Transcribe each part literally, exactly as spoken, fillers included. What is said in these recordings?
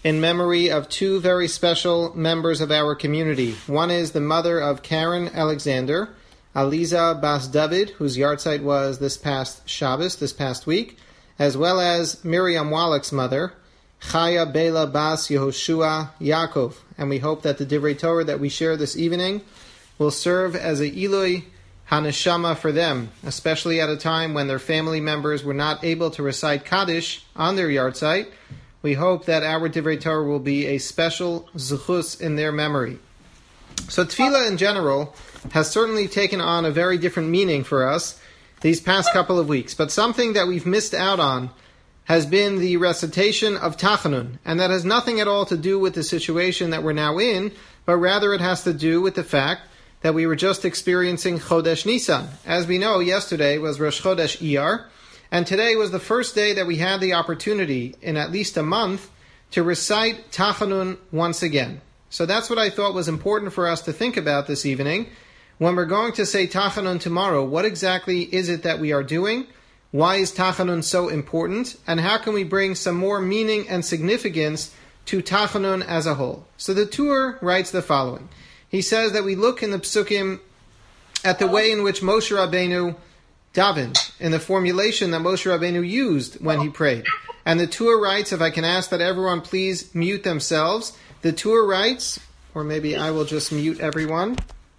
in memory of two very special members of our community. One is the mother of Karen Alexander, Aliza Bas David, whose yahrzeit was this past Shabbos, this past week, as well as Miriam Wallach's mother, Chaya Bela Bas Yehoshua Yaakov. And we hope that the Divrei Torah that we share this evening will serve as a Ilui Haneshama for them, especially at a time when their family members were not able to recite Kaddish on their yahrzeit. We hope that our Divrei Torah will be a special zuchus in their memory. So tefillah in general has certainly taken on a very different meaning for us these past couple of weeks. But something that we've missed out on has been the recitation of Tachanun. And that has nothing at all to do with the situation that we're now in, but rather it has to do with the fact that we were just experiencing Chodesh Nisan. As we know, yesterday was Rosh Chodesh Iyar, and today was the first day that we had the opportunity in at least a month to recite Tachanun once again. So that's what I thought was important for us to think about this evening. When we're going to say Tachanun tomorrow, what exactly is it that we are doing? Why is Tachanun so important? And how can we bring some more meaning and significance to Tachanun as a whole? So the Tur writes the following. He says that we look in the Psukim at the way in which Moshe Rabbeinu davened, in the formulation that Moshe Rabbeinu used when he prayed. And the Tur writes, if I can ask that everyone please mute themselves, the Tur writes, or maybe I will just mute everyone.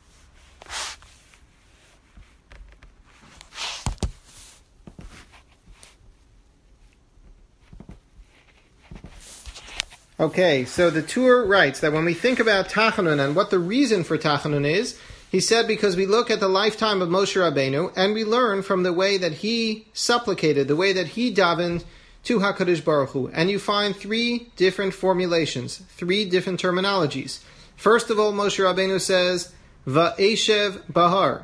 Okay, so the Tur writes that when we think about Tachanun and what the reason for Tachanun is, he said because we look at the lifetime of Moshe Rabbeinu and we learn from the way that he supplicated, the way that he davened to HaKadosh Baruch Hu. And you find three different formulations, three different terminologies. First of all, Moshe Rabbeinu says, Va'eshev Bahar,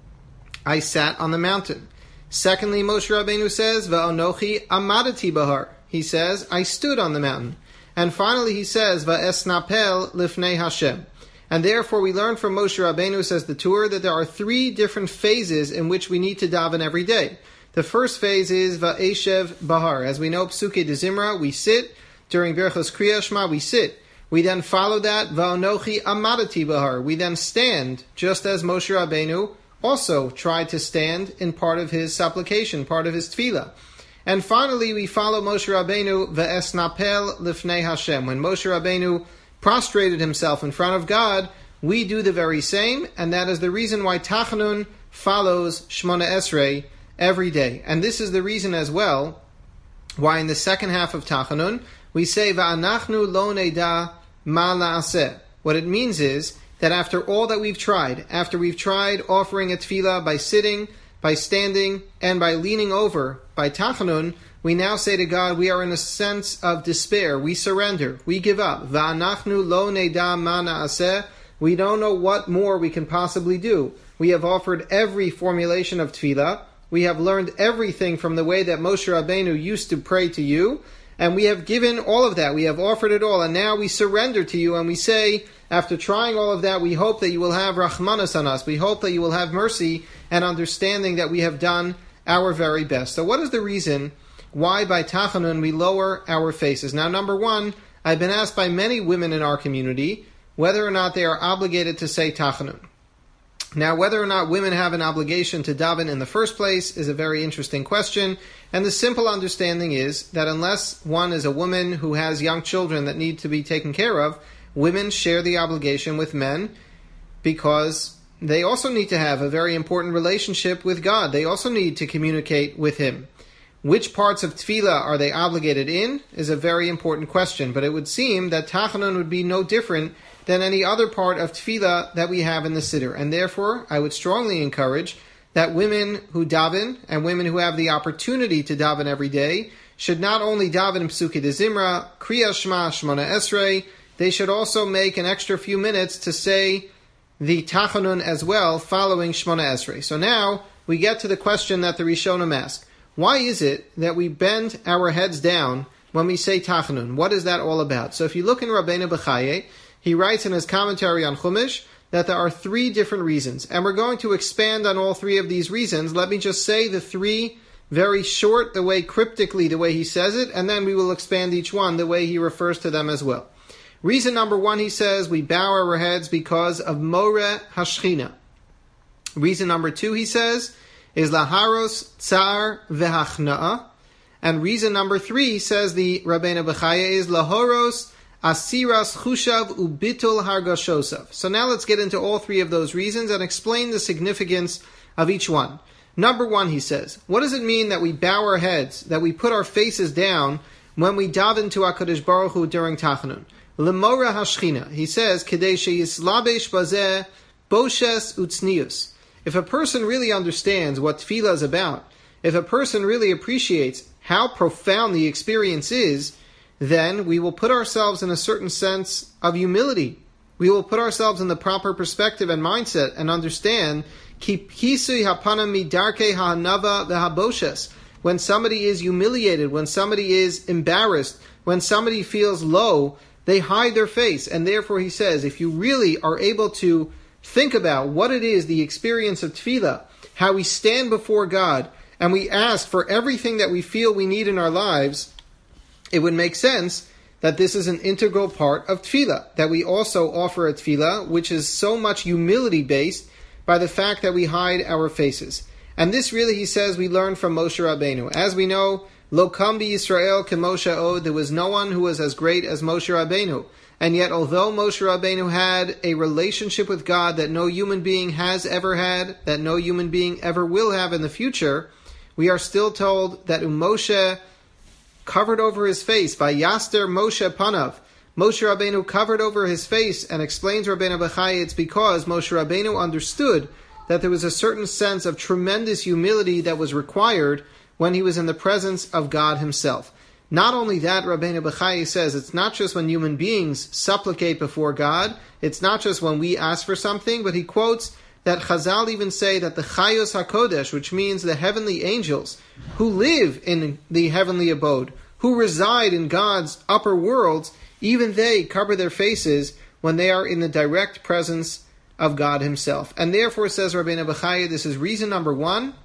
I sat on the mountain. Secondly, Moshe Rabbeinu says, Va'anochi Amadati Bahar, he says, I stood on the mountain. And finally he says, Va'esnapel lifnei Hashem. And therefore we learn from Moshe Rabbeinu, says the Tur, that there are three different phases in which we need to daven every day. The first phase is Va'eshev Bahar. As we know, Psuke de Zimra, we sit. During Berchos Kriya Shema, we sit. We then follow that, Va'anochi Amadati Bahar. We then stand, just as Moshe Rabbeinu also tried to stand in part of his supplication, part of his tefillah. And finally, we follow Moshe Rabbeinu, Ve'esnapel lifnei Hashem. When Moshe Rabbeinu prostrated himself in front of God, we do the very same, and that is the reason why Tachanun follows Shmona Esrei every day. And this is the reason as well why in the second half of Tachanun, we say, Va'anachnu lo neda ma la'aseh. What it means is that after all that we've tried, after we've tried offering a tefillah by sitting, by standing, and by leaning over, by Tachanun, we now say to God, we are in a sense of despair. We surrender. We give up. Va'anachnu lo neda ma na'aseh. We don't know what more we can possibly do. We have offered every formulation of tefillah. We have learned everything from the way that Moshe Rabbeinu used to pray to you. And we have given all of that. We have offered it all. And now we surrender to you and we say, after trying all of that, we hope that you will have Rahmanas on us. We hope that you will have mercy and understanding that we have done our very best. So what is the reason why by Tachanun we lower our faces? Now, number one, I've been asked by many women in our community whether or not they are obligated to say Tachanun. Now, whether or not women have an obligation to daven in the first place is a very interesting question. And the simple understanding is that unless one is a woman who has young children that need to be taken care of, women share the obligation with men because they also need to have a very important relationship with God. They also need to communicate with Him. Which parts of tefillah are they obligated in is a very important question. But it would seem that Tachanun would be no different than any other part of tefillah that we have in the Siddur. And therefore, I would strongly encourage that women who daven and women who have the opportunity to daven every day should not only daven in Psuke de Zimra, Kriya Shema, Shmona Esrei, they should also make an extra few minutes to say the Tachanun as well, following Shmona Esrei. So now we get to the question that the Rishonim ask. Why is it that we bend our heads down when we say Tachanun? What is that all about? So if you look in Rabbeinu Bechaye, he writes in his commentary on Chumash that there are three different reasons. And we're going to expand on all three of these reasons. Let me just say the three very short, the way cryptically, the way he says it, and then we will expand each one the way he refers to them as well. Reason number one, he says, we bow our heads because of More Hashchina. Reason number two, he says, is Laharos Tsar Vehachna'a. And reason number three, says the Rabbeinu Bechaya, is Lahoros Asiras Chushav Ubitul Hargashosav. So now let's get into all three of those reasons and explain the significance of each one. Number one, he says, what does it mean that we bow our heads, that we put our faces down when we daven to HaKadosh Baruch Hu during Tachanun? Lemora Hashchina. He says, Kedei sheyislabesh bazeh boshes utznius. If a person really understands what tefillah is about, if a person really appreciates how profound the experience is, then we will put ourselves in a certain sense of humility. We will put ourselves in the proper perspective and mindset and understand kisui hapana midarke ha'hanava v'haboshes. When somebody is humiliated, when somebody is embarrassed, when somebody feels low, they hide their face. And therefore he says, if you really are able to think about what it is, the experience of tefillah, how we stand before God, and we ask for everything that we feel we need in our lives, it would make sense that this is an integral part of tefillah, that we also offer a tefillah which is so much humility-based by the fact that we hide our faces. And this really, he says, we learn from Moshe Rabbeinu. As we know, Lo kam bi Yisrael ke Moshe od, there was no one who was as great as Moshe Rabbeinu. And yet, although Moshe Rabbeinu had a relationship with God that no human being has ever had, that no human being ever will have in the future, we are still told that Moshe covered over his face, Vayaster Moshe panav. Moshe Rabbeinu covered over his face, and explains Rabbeinu Bechai, it's because Moshe Rabbeinu understood that there was a certain sense of tremendous humility that was required when he was in the presence of God himself. Not only that, Rabbeinu Bechai says, it's not just when human beings supplicate before God, it's not just when we ask for something, but he quotes that Chazal even say that the Chayos HaKodesh, which means the heavenly angels, who live in the heavenly abode, who reside in God's upper worlds, even they cover their faces when they are in the direct presence of God himself. And therefore, says Rabbeinu Bechai, this is reason number one,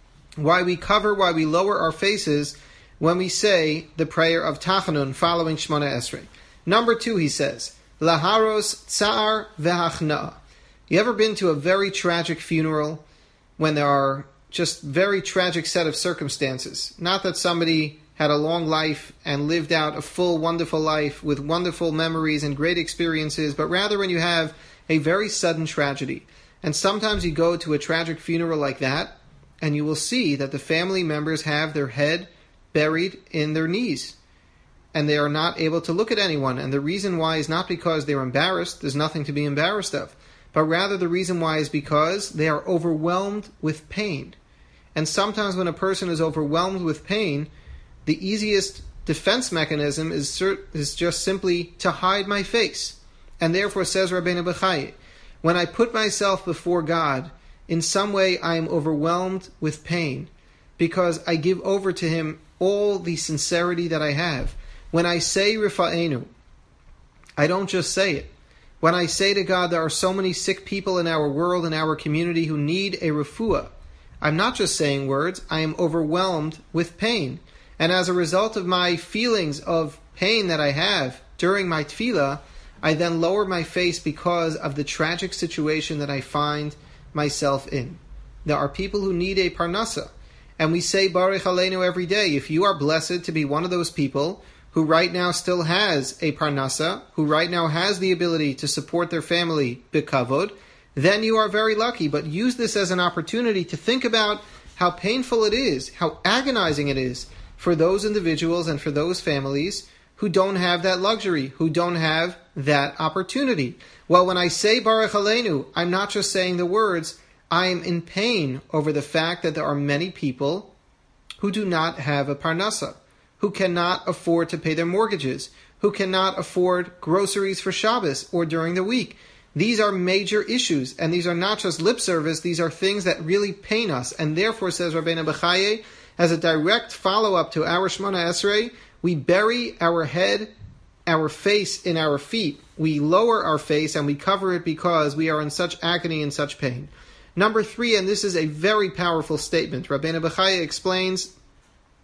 why we cover, why we lower our faces when we say the prayer of Tachanun following Shemona Esrei. Number two, he says, Laharos Tsar Vehachna'a. You ever been to a very tragic funeral when there are just very tragic set of circumstances? Not that somebody had a long life and lived out a full, wonderful life with wonderful memories and great experiences, but rather when you have a very sudden tragedy. And sometimes you go to a tragic funeral like that, and you will see that the family members have their head buried in their knees, and they are not able to look at anyone. And the reason why is not because they're embarrassed, there's nothing to be embarrassed of, but rather the reason why is because they are overwhelmed with pain. And sometimes when a person is overwhelmed with pain, the easiest defense mechanism is, is just simply to hide my face. And therefore, says Rabbeinu Bechai, when I put myself before God, in some way I am overwhelmed with pain, because I give over to Him all the sincerity that I have. When I say Rifa'enu, I don't just say it. When I say to God, there are so many sick people in our world, in our community, who need a refuah, I'm not just saying words, I am overwhelmed with pain. And as a result of my feelings of pain that I have during my tefillah, I then lower my face because of the tragic situation that I find myself in. There are people who need a parnasa, and we say Baruch Aleinu every day. If you are blessed to be one of those people who right now still has a parnasa, who right now has the ability to support their family b'kavod, then you are very lucky. But use this as an opportunity to think about how painful it is, how agonizing it is for those individuals and for those families who don't have that luxury, who don't have that opportunity. Well, when I say Baruch Aleinu, I'm not just saying the words. I am in pain over the fact that there are many people who do not have a parnasa, who cannot afford to pay their mortgages, who cannot afford groceries for Shabbos or during the week. These are major issues, and these are not just lip service, these are things that really pain us. And therefore, says Rabbeinu Bechai, as a direct follow-up to our Shemona Esrei, we bury our head, our face in our feet. We lower our face and we cover it because we are in such agony and such pain. Number three, and this is a very powerful statement, Rabbeinu Bechai explains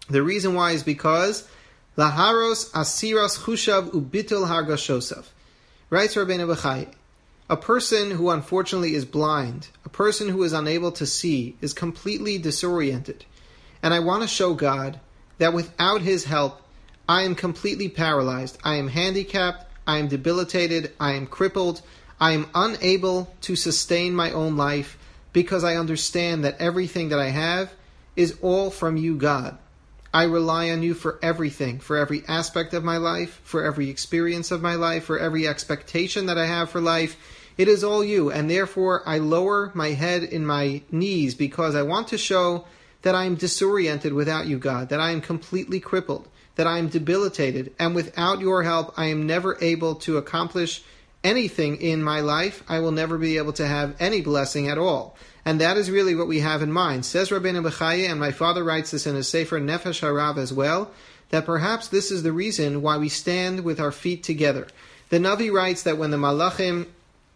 The reason why is because Laharos asiras chushav ubitul hargashosav. Writes Rabbeinu Bechai, a person who unfortunately is blind, a person who is unable to see, is completely disoriented. And I want to show God that without His help, I am completely paralyzed. I am handicapped, I am debilitated, I am crippled, I am unable to sustain my own life because I understand that everything that I have is all from you, God. I rely on you for everything, for every aspect of my life, for every experience of my life, for every expectation that I have for life. It is all you, and therefore I lower my head in my knees because I want to show that I am disoriented without you, God, that I am completely crippled, that I am debilitated, and without your help I am never able to accomplish anything in my life. I will never be able to have any blessing at all. And that is really what we have in mind. Says Rabbeinu Bechaya, and my father writes this in his Sefer Nefesh Harav as well, that perhaps this is the reason why we stand with our feet together. The Navi writes that when the Malachim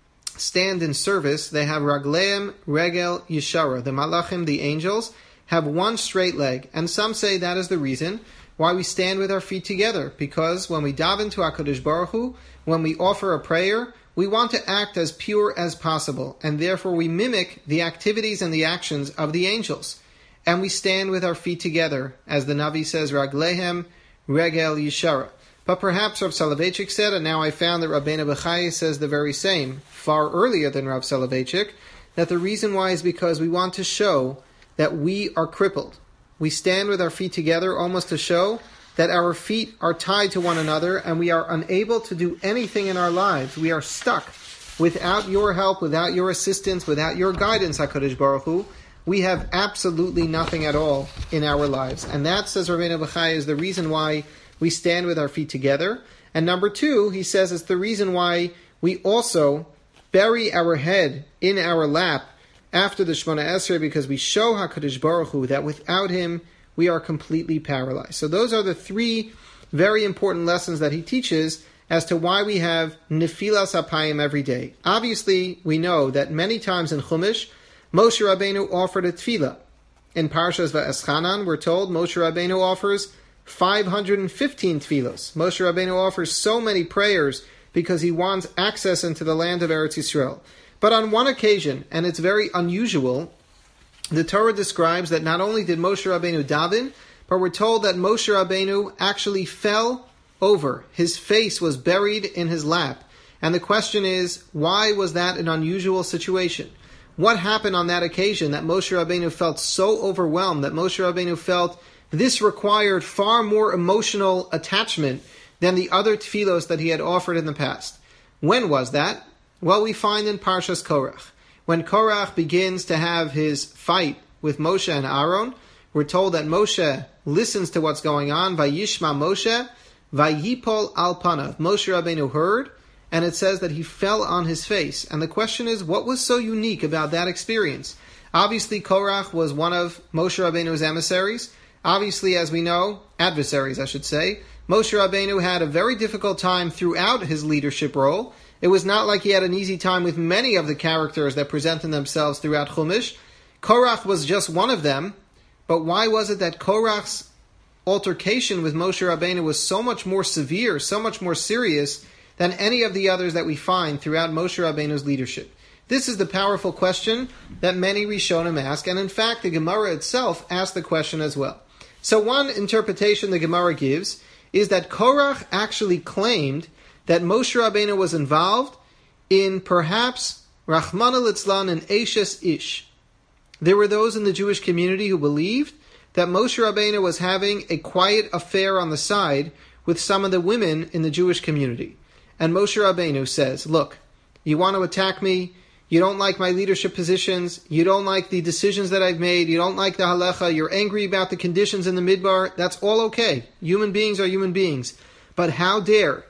stand in service, they have Ragleim Regel Yeshara. The Malachim, the angels, have one straight leg. And some say that is the reason why we stand with our feet together. Because when we daven to HaKadosh Baruch Hu, when we offer a prayer, we want to act as pure as possible, and therefore we mimic the activities and the actions of the angels. And we stand with our feet together, as the Navi says, Raglehem Regel Yeshara. But perhaps Rav Soloveitchik said, and now I found that Rabbeinu Bechaya says the very same, far earlier than Rav Soloveitchik, that the reason why is because we want to show that we are crippled. We stand with our feet together almost to show that our feet are tied to one another and we are unable to do anything in our lives. We are stuck. Without your help, without your assistance, without your guidance, HaKadosh Baruch Hu, we have absolutely nothing at all in our lives. And that, says Rabbeinu Bechaya, is the reason why we stand with our feet together. And number two, he says, it's the reason why we also bury our head in our lap after the Shemona Esrei, because we show HaKadosh Baruch Hu that without Him, we are completely paralyzed. So those are the three very important lessons that he teaches as to why we have Nefilas Apayim every day. Obviously, we know that many times in Chumash, Moshe Rabbeinu offered a tefillah. In Parshas Va'eschanan, we're told Moshe Rabbeinu offers five hundred fifteen tefillos. Moshe Rabbeinu offers so many prayers because he wants access into the land of Eretz Yisrael. But on one occasion, and it's very unusual, the Torah describes that not only did Moshe Rabbeinu daven, but we're told that Moshe Rabbeinu actually fell over. His face was buried in his lap. And the question is, why was that an unusual situation? What happened on that occasion that Moshe Rabbeinu felt so overwhelmed, that Moshe Rabbeinu felt this required far more emotional attachment than the other tefillos that he had offered in the past? When was that? Well, we find in Parshas Korach. When Korach begins to have his fight with Moshe and Aaron, we're told that Moshe listens to what's going on. Vayishma Moshe, vayipol al panav. Moshe Rabbeinu heard, and it says that he fell on his face. And the question is, what was so unique about that experience? Obviously, Korach was one of Moshe Rabbeinu's emissaries. Obviously, as we know, adversaries, I should say. Moshe Rabbeinu had a very difficult time throughout his leadership role. It was not like he had an easy time with many of the characters that presented themselves throughout Chumash. Korach was just one of them, but why was it that Korach's altercation with Moshe Rabbeinu was so much more severe, so much more serious than any of the others that we find throughout Moshe Rabbeinu's leadership? This is the powerful question that many Rishonim ask, and in fact the Gemara itself asked the question as well. So one interpretation the Gemara gives is that Korach actually claimed that Moshe Rabbeinu was involved in perhaps Rachmana litzlan and Eshes Ish. There were those in the Jewish community who believed that Moshe Rabbeinu was having a quiet affair on the side with some of the women in the Jewish community. And Moshe Rabbeinu says, look, you want to attack me, you don't like my leadership positions, you don't like the decisions that I've made, you don't like the halacha, you're angry about the conditions in the midbar, that's all okay. Human beings are human beings. But how dare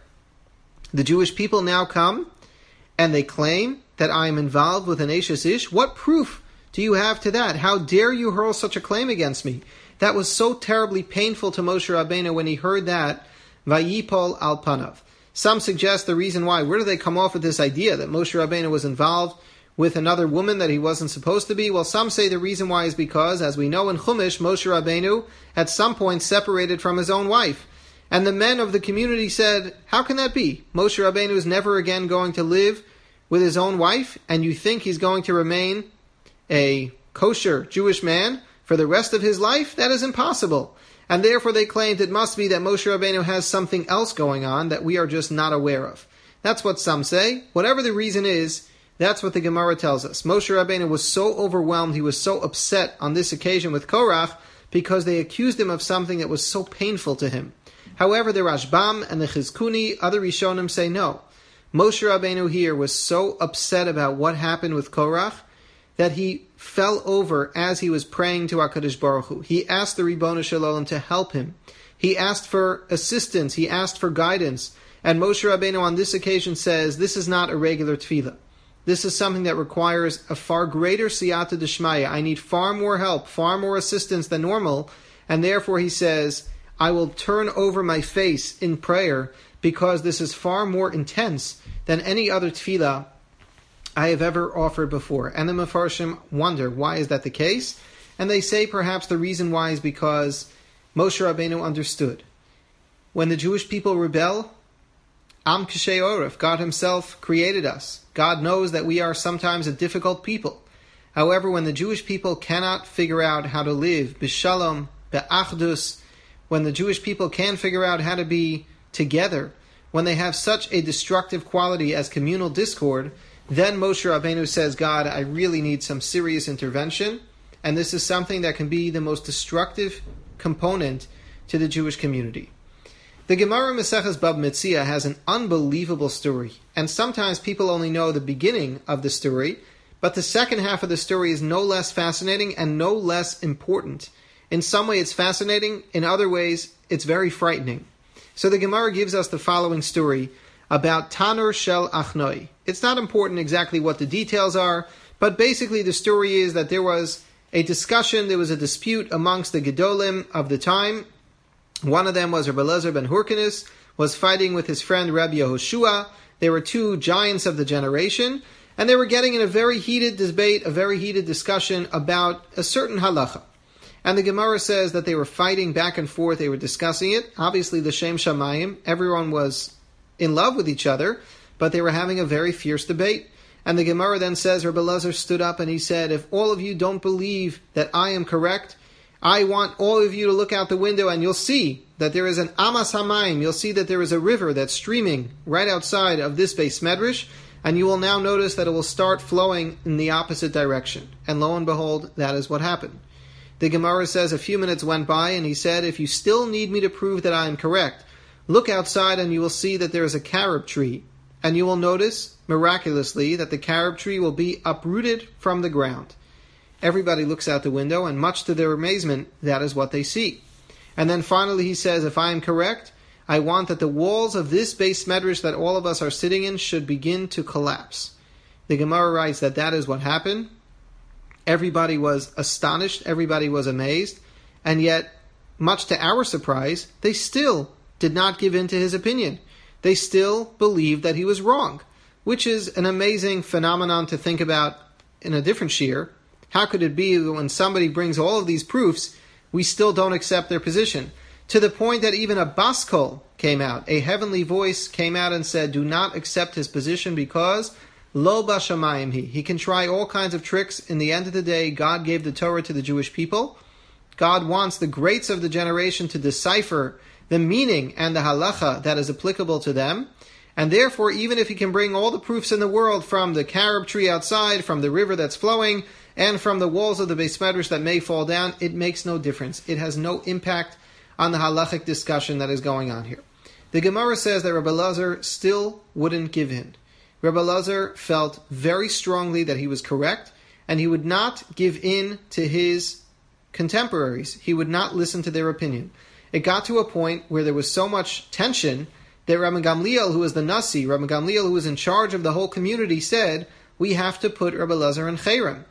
the Jewish people now come and they claim that I am involved with an Eshes Ish? What proof do you have to that? How dare you hurl such a claim against me? That was so terribly painful to Moshe Rabbeinu when he heard that. Vayipol al panav. Some suggest the reason why. Where do they come off with this idea that Moshe Rabbeinu was involved with another woman that he wasn't supposed to be? Well, some say the reason why is because, as we know in Chumash, Moshe Rabbeinu at some point separated from his own wife. And the men of the community said, how can that be? Moshe Rabbeinu is never again going to live with his own wife, and you think he's going to remain a kosher Jewish man for the rest of his life? That is impossible. And therefore they claimed it must be that Moshe Rabbeinu has something else going on that we are just not aware of. That's what some say. Whatever the reason is, that's what the Gemara tells us. Moshe Rabbeinu was so overwhelmed, he was so upset on this occasion with Korach, because they accused him of something that was so painful to him. However, the Rashbam and the Chizkuni, other Rishonim say no. Moshe Rabbeinu here was so upset about what happened with Korach that he fell over as he was praying to HaKadosh Baruch Hu. He asked the Ribbono Shel Olam to help him. He asked for assistance. He asked for guidance. And Moshe Rabbeinu on this occasion says, this is not a regular tefillah. This is something that requires a far greater siyata d'shmaya. I need far more help, far more assistance than normal. And therefore he says, I will turn over my face in prayer because this is far more intense than any other tefillah I have ever offered before. And the Mefarshim wonder, why is that the case? And they say perhaps the reason why is because Moshe Rabbeinu understood. When the Jewish people rebel, Am K'shei Oref, God himself created us. God knows that we are sometimes a difficult people. However, when the Jewish people cannot figure out how to live, b'shalom, be'achdus, when the Jewish people can figure out how to be together, when they have such a destructive quality as communal discord, then Moshe Rabbeinu says, God, I really need some serious intervention, and this is something that can be the most destructive component to the Jewish community. The Gemara Maseches Bab Metzia has an unbelievable story, and sometimes people only know the beginning of the story, but the second half of the story is no less fascinating and no less important. In some way it's fascinating, in other ways it's very frightening. So the Gemara gives us the following story about Tanur Shel Achnoi. It's not important exactly what the details are, but basically the story is that there was a discussion, there was a dispute amongst the Gedolim of the time. One of them was Rabbi Elazar ben Hurkanus, was fighting with his friend Rabbi Yehoshua. They were two giants of the generation, and they were getting in a very heated debate, a very heated discussion about a certain halacha. And the Gemara says that they were fighting back and forth, they were discussing it. Obviously, the Shem Shamayim, everyone was in love with each other, but they were having a very fierce debate. And the Gemara then says, Rabbi Elazar stood up and he said, if all of you don't believe that I am correct, I want all of you to look out the window and you'll see that there is an Amas Hamayim. You'll see that there is a river that's streaming right outside of this Beis Medrash, and you will now notice that it will start flowing in the opposite direction. And lo and behold, that is what happened. The Gemara says a few minutes went by and he said, if you still need me to prove that I am correct, look outside and you will see that there is a carob tree. And you will notice, miraculously, that the carob tree will be uprooted from the ground. Everybody looks out the window, and much to their amazement, that is what they see. And then finally he says, if I am correct, I want that the walls of this Beis Medrash that all of us are sitting in should begin to collapse. The Gemara writes that that is what happened. Everybody was astonished, everybody was amazed, and yet, much to our surprise, they still did not give in to his opinion. They still believed that he was wrong, which is an amazing phenomenon to think about in a different shiur. How could it be that when somebody brings all of these proofs, we still don't accept their position? To the point that even a baskol came out, a heavenly voice came out and said, do not accept his position because lo bashamayim he. He can try all kinds of tricks. In the end of the day, God gave the Torah to the Jewish people. God wants the greats of the generation to decipher the meaning and the halacha that is applicable to them. And therefore, even if he can bring all the proofs in the world from the carob tree outside, from the river that's flowing, and from the walls of the Beis Medrash that may fall down, it makes no difference. It has no impact on the halachic discussion that is going on here. The Gemara says that Rabbi Elazar still wouldn't give in. Rabbi Elazar felt very strongly that he was correct, and he would not give in to his contemporaries. He would not listen to their opinion. It got to a point where there was so much tension that Rabbi Gamliel, who was the Nasi, Rabbi Gamliel, who was in charge of the whole community, said, we have to put Rabbi Elazar in Cherem.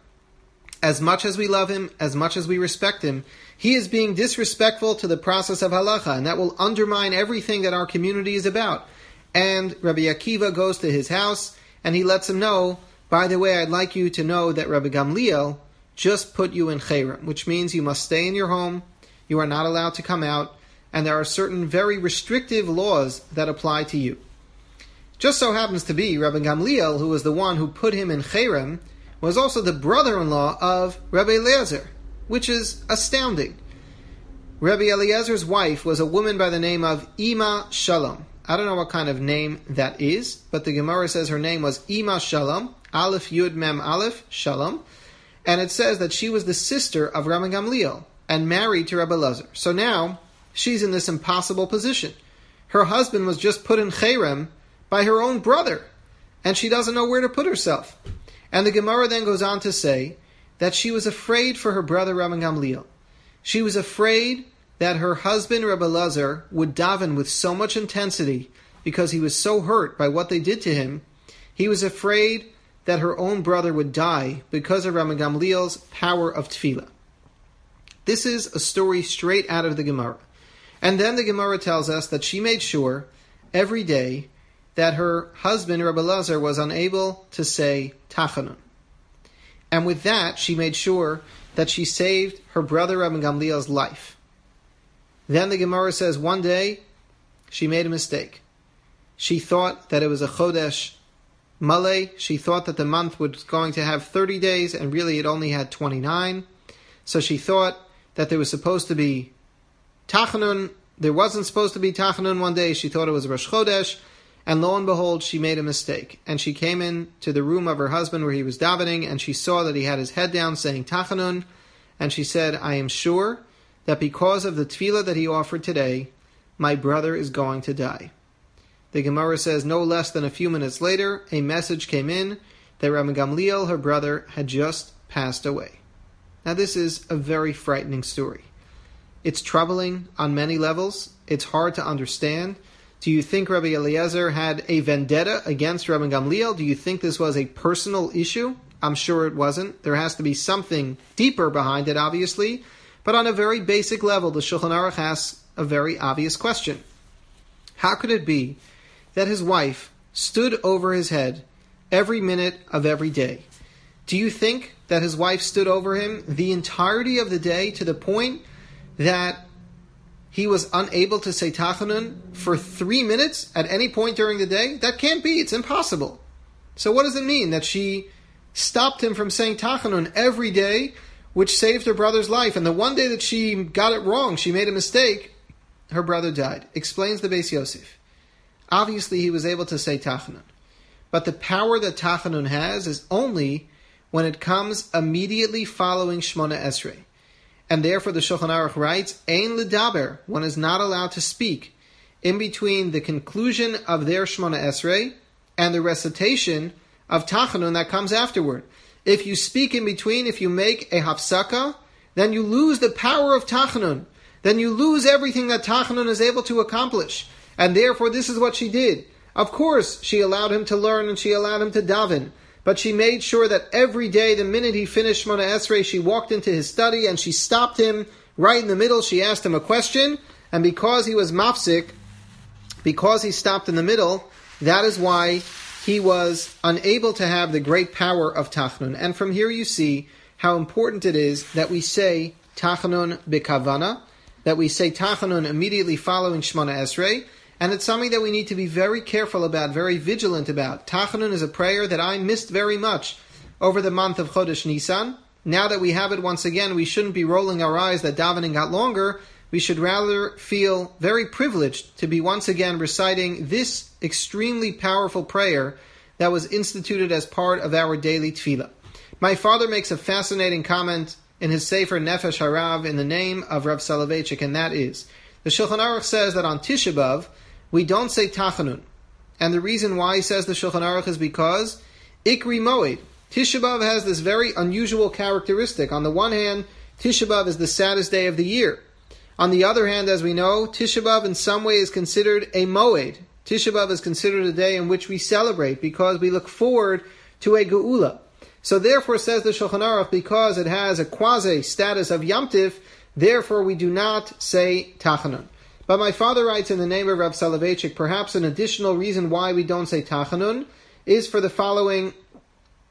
As much as we love him, as much as we respect him, he is being disrespectful to the process of halacha, and that will undermine everything that our community is about. And Rabbi Akiva goes to his house, and he lets him know by the way, I'd like you to know that Rabbi Gamliel just put you in Chayrim, which means you must stay in your home, you are not allowed to come out, and there are certain very restrictive laws that apply to you. Just so happens to be, Rabbi Gamliel, who was the one who put him in Chayrim, was also the brother-in-law of Rabbi Eliezer, which is astounding. Rabbi Eliezer's wife was a woman by the name of Ima Shalom. I don't know what kind of name that is, but the Gemara says her name was Ima Shalom, Aleph Yud Mem Aleph Shalom, and it says that she was the sister of Rabbi Gamliel and married to Rabbi Eliezer. So now she's in this impossible position. Her husband was just put in Chayrim by her own brother, and she doesn't know where to put herself. And the Gemara then goes on to say that she was afraid for her brother Rabbi Gamliel. She was afraid that her husband Rabbi Eliezer would daven with so much intensity because he was so hurt by what they did to him. He was afraid that her own brother would die because of Rabbi Gamliel's power of tefillah. This is a story straight out of the Gemara. And then the Gemara tells us that she made sure every day that her husband, Rabbi Eliezer, was unable to say Tachanun. And with that, she made sure that she saved her brother Rabbi Gamliel's life. Then the Gemara says one day she made a mistake. She thought that it was a Chodesh Malay. She thought that the month was going to have thirty days, and really it only had twenty-nine. So she thought that there was supposed to be Tachanun. There wasn't supposed to be Tachanun one day. She thought it was Rosh Chodesh. And lo and behold, she made a mistake. And she came in to the room of her husband where he was davening, and she saw that he had his head down saying Tachanun. And she said, I am sure that because of the tefillah that he offered today, my brother is going to die. The Gemara says no less than a few minutes later, a message came in that Rabbi Gamliel, her brother, had just passed away. Now this is a very frightening story. It's troubling on many levels. It's hard to understand. Do you think Rabbi Eliezer had a vendetta against Rabbi Gamliel? Do you think this was a personal issue? I'm sure it wasn't. There has to be something deeper behind it, obviously. But on a very basic level, the Shulchan Aruch asks a very obvious question. How could it be that his wife stood over his head every minute of every day? Do you think that his wife stood over him the entirety of the day to the point that he was unable to say Tachanun for three minutes at any point during the day? That can't be. It's impossible. So what does it mean that she stopped him from saying Tachanun every day, which saved her brother's life? And the one day that she got it wrong, she made a mistake, her brother died. Explains the Beis Yosef. Obviously, he was able to say Tachanun. But the power that Tachanun has is only when it comes immediately following Shmona Esrei. And therefore the Shulchan Aruch writes, Ein ledaber, one is not allowed to speak in between the conclusion of their Shmona Esrei and the recitation of Tachanun that comes afterward. If you speak in between, if you make a hafsaka, then you lose the power of Tachanun. Then you lose everything that Tachanun is able to accomplish. And therefore this is what she did. Of course, she allowed him to learn and she allowed him to daven. But she made sure that every day, the minute he finished Shmona Esrei, she walked into his study and she stopped him right in the middle. She asked him a question, and because he was mafsik, because he stopped in the middle, that is why he was unable to have the great power of Tachanun. And from here you see how important it is that we say Tachanun b'kavana, that we say Tachanun immediately following Shmona Esrei. And it's something that we need to be very careful about, very vigilant about. Tachanun is a prayer that I missed very much over the month of Chodesh Nisan. Now that we have it once again, we shouldn't be rolling our eyes that davening got longer. We should rather feel very privileged to be once again reciting this extremely powerful prayer that was instituted as part of our daily tefillah. My father makes a fascinating comment in his Sefer Nefesh Harav in the name of Rav Soloveitchik, and that is, the Shulchan Aruch says that on Tisha B'Av, we don't say Tachanun. And the reason why he says the Shulchan Aruch is because Ikri Moed. Tisha B'Av has this very unusual characteristic. On the one hand, Tisha B'Av is the saddest day of the year. On the other hand, as we know, Tisha B'Av in some way is considered a Moed. Tisha B'Av is considered a day in which we celebrate because we look forward to a Geula. So therefore, says the Shulchan Aruch, because it has a quasi status of Yom Tif, therefore we do not say Tachanun. But my father writes in the name of Rav Soloveitchik, perhaps an additional reason why we don't say Tachanun is for the following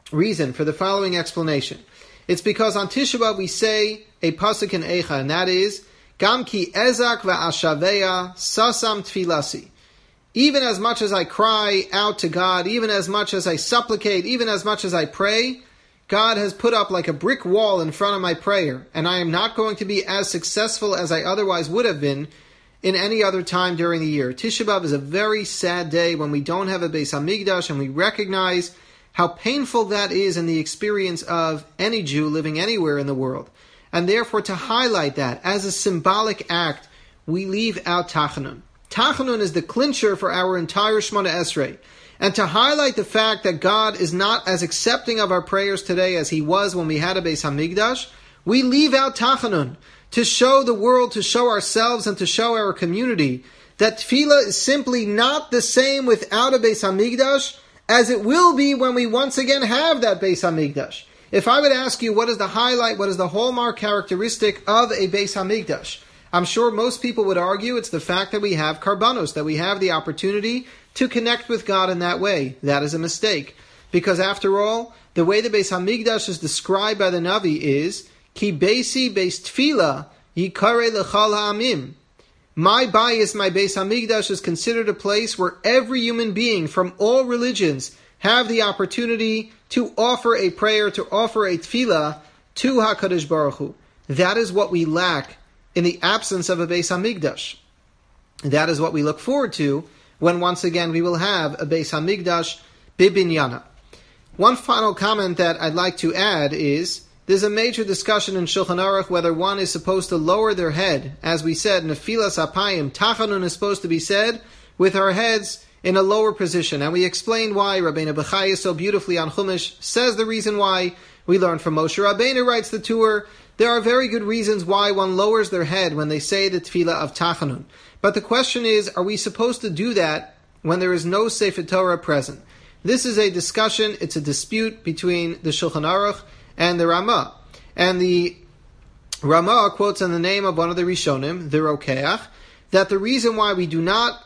reason for the following explanation. It's because on Tisha B'Av we say a pasuk in Eicha, and that is, Gam ki ezak va'ashaveya sasam tfilasi. Even as much as I cry out to God, even as much as I supplicate, even as much as I pray, God has put up like a brick wall in front of my prayer, and I am not going to be as successful as I otherwise would have been in any other time during the year. Tisha B'Av is a very sad day when we don't have a Beis Hamikdash, and we recognize how painful that is in the experience of any Jew living anywhere in the world. And therefore, to highlight that as a symbolic act, we leave out Tachanun. Tachanun is the clincher for our entire Shemona Esrei. And to highlight the fact that God is not as accepting of our prayers today as He was when we had a Beis Hamikdash, we leave out Tachanun to show the world, to show ourselves, and to show our community that Tefillah is simply not the same without a Beis Hamikdash as it will be when we once again have that Beis Hamikdash. If I would ask you what is the highlight, what is the hallmark characteristic of a Beis Hamikdash, I'm sure most people would argue it's the fact that we have karbanos, that we have the opportunity to connect with God in that way. That is a mistake. Because after all, the way the Beis Hamikdash is described by the Navi is, Ki beisi beis tefillah yikare lechal ha'amim. My bayis, my Beis Hamikdash, is considered a place where every human being from all religions have the opportunity to offer a prayer, to offer a tefillah to HaKadosh Baruch Hu. That is what we lack in the absence of a Beis Hamikdash. That is what we look forward to when once again we will have a Beis Hamikdash bibinyana. One final comment that I'd like to add is, there's a major discussion in Shulchan Aruch whether one is supposed to lower their head. As we said, Nefilas Apayim, Tachanun is supposed to be said with our heads in a lower position. And we explained why. Rabbeinu Bechaya so beautifully on Chumash says the reason why. We learned from Moshe Rabbeinu, writes the Tur. There are very good reasons why one lowers their head when they say the tefillah of Tachanun. But the question is, are we supposed to do that when there is no Sefer Torah present? This is a discussion, it's a dispute between the Shulchan Aruch and the Ramah. And the Ramah quotes in the name of one of the Rishonim, the Rokeach, that the reason why we do not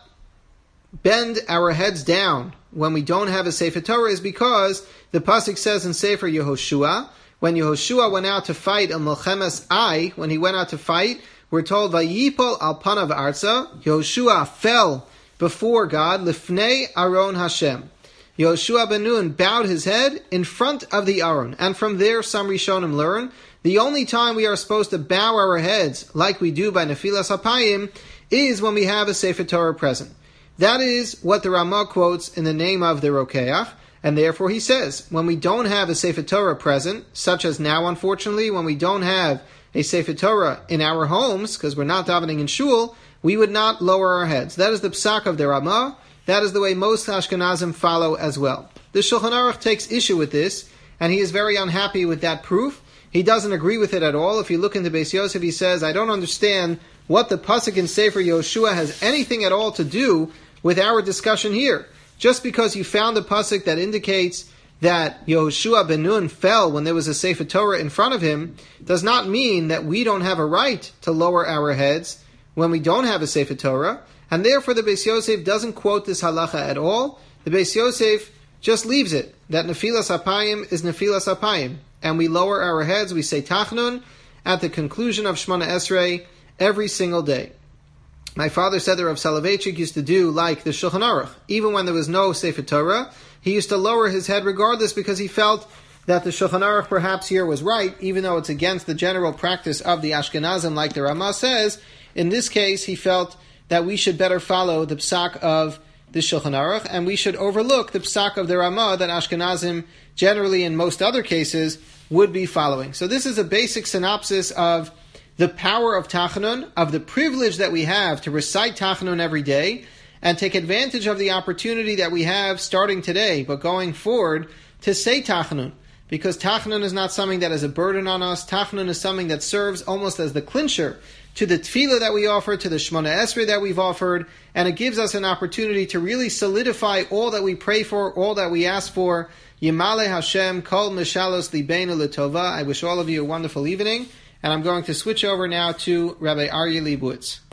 bend our heads down when we don't have a Sefer Torah is because the pasuk says in Sefer Yehoshua, when Yehoshua went out to fight in Melchemes Ai, when he went out to fight, we're told, Vayipol al panav arza, Yehoshua fell before God, Lifnei Aron Hashem. Yehoshua ben Nun bowed his head in front of the Aron. And from there, some Rishonim learn, the only time we are supposed to bow our heads, like we do by Nefilas Apayim, is when we have a Sefer Torah present. That is what the Ramah quotes in the name of the Rokeach, and therefore he says, when we don't have a Sefer Torah present, such as now, unfortunately, when we don't have a Sefer Torah in our homes, because we're not davening in shul, we would not lower our heads. That is the psak of the Ramah. That is the way most Ashkenazim follow as well. The Shulchan Aruch takes issue with this, and he is very unhappy with that proof. He doesn't agree with it at all. If you look into Beis Yosef, he says, I don't understand what the pasuk in Sefer Yehoshua has anything at all to do with our discussion here. Just because you found a pasuk that indicates that Yehoshua ben Nun fell when there was a Sefer Torah in front of him, does not mean that we don't have a right to lower our heads when we don't have a Sefer Torah. And therefore the Beis Yosef doesn't quote this halacha at all. The Beis Yosef just leaves it, that Nefilas Apayim is Nefilas Apayim. And we lower our heads, we say Tachnun, at the conclusion of Shemona Esrei every single day. My father said that Rav Soloveitchik used to do like the Shulchan Aruch. Even when there was no Sefer Torah, he used to lower his head regardless because he felt that the Shulchan Aruch perhaps here was right, even though it's against the general practice of the Ashkenazim, like the Ramah says. In this case, he felt that we should better follow the psak of the Shulchan Aruch, and we should overlook the psak of the Ramah that Ashkenazim generally, in most other cases, would be following. So this is a basic synopsis of the power of Tachanun, of the privilege that we have to recite Tachanun every day, and take advantage of the opportunity that we have starting today, but going forward, to say Tachanun. Because Tachanun is not something that is a burden on us. Tachanun is something that serves almost as the clincher to the tefillah that we offer, to the Shemona Esrei that we've offered, and it gives us an opportunity to really solidify all that we pray for, all that we ask for. Yimale Hashem, Kol Mishalos Libeinu L'Tova. I wish all of you a wonderful evening, and I'm going to switch over now to Rabbi Aryeh Leibowitz.